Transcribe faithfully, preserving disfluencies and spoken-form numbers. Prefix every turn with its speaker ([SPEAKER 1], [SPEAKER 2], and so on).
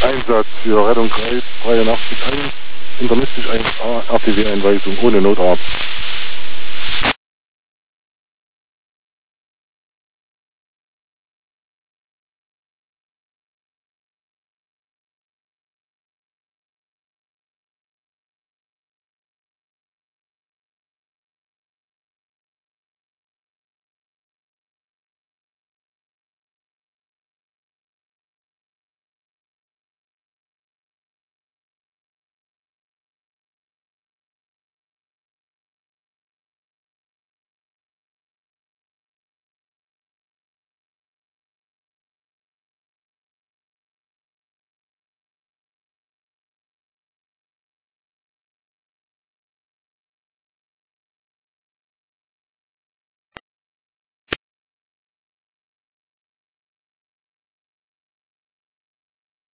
[SPEAKER 1] Einsatz für Rettungskreis dreiundachtzig eins, intermisstisch eins A, R T W-Einweisung ohne Notarzt.